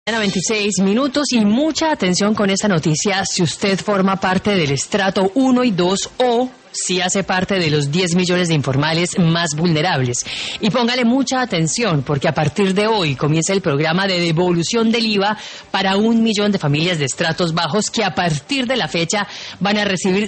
26 minutos y mucha atención con esta noticia si usted forma parte del estrato 1 y 2 o si hace parte de los 10 millones de informales más vulnerables. Y póngale mucha atención porque a partir de hoy comienza el programa de devolución del IVA para 1 millón de familias de estratos bajos que a partir de la fecha van a recibir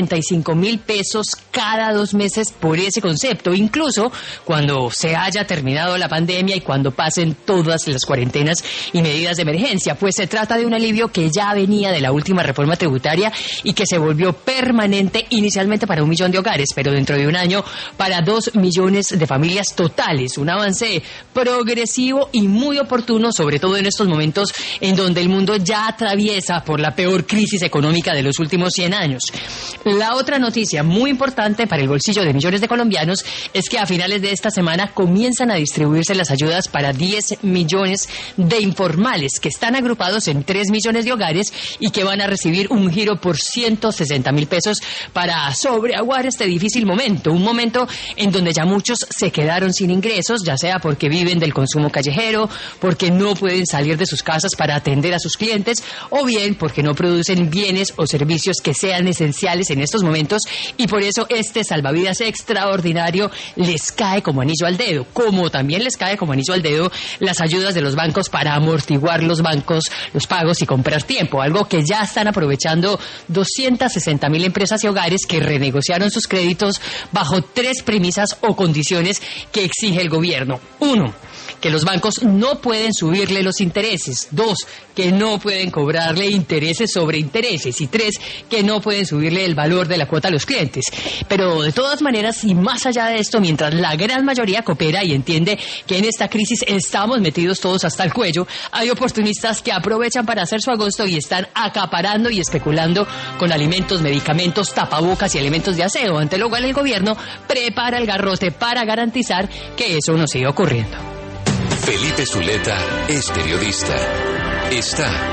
75.000 pesos cada 2 meses por ese concepto, incluso cuando se haya terminado la pandemia y cuando pasen todas las cuarentenas y medidas de emergencia, pues se trata de un alivio que ya venía de la última reforma tributaria y que se volvió permanente inicialmente para 1 millón de hogares, pero dentro de un año para 2 millones de familias totales. Un avance progresivo y muy oportuno, sobre todo en estos momentos en donde el mundo ya atraviesa por la peor crisis económica de los últimos 100 años. La otra noticia muy importante para el bolsillo de millones de colombianos es que a finales de esta semana comienzan a distribuirse las ayudas para 10 millones de informales que están agrupados en 3 millones de hogares y que van a recibir un giro por 160.000 pesos para sobreaguar este difícil momento, un momento en donde ya muchos se quedaron sin ingresos, ya sea porque viven del consumo callejero, porque no pueden salir de sus casas para atender a sus clientes, o bien porque no producen bienes o servicios que sean esenciales en estos momentos, y por eso este salvavidas extraordinario les cae como anillo al dedo, como también les cae como anillo al dedo las ayudas de los bancos para amortiguar los pagos y comprar tiempo, algo que ya están aprovechando 260.000 empresas y hogares que renegociaron sus créditos bajo 3 premisas o condiciones que exige el gobierno. 1, que los bancos no pueden subirle los intereses. 2, que no pueden cobrarle intereses sobre intereses. Y 3, que no pueden subirle el valor de la cuota a los clientes. Pero de todas maneras, y más allá de esto, mientras la gran mayoría coopera y entiende que en esta crisis estamos metidos todos hasta el cuello, hay oportunistas que aprovechan para hacer su agosto y están acaparando y especulando con alimentos, medicamentos, tapabocas y elementos de aseo, ante lo cual el gobierno prepara el garrote para garantizar que eso no siga ocurriendo. Felipe Zuleta es periodista. Está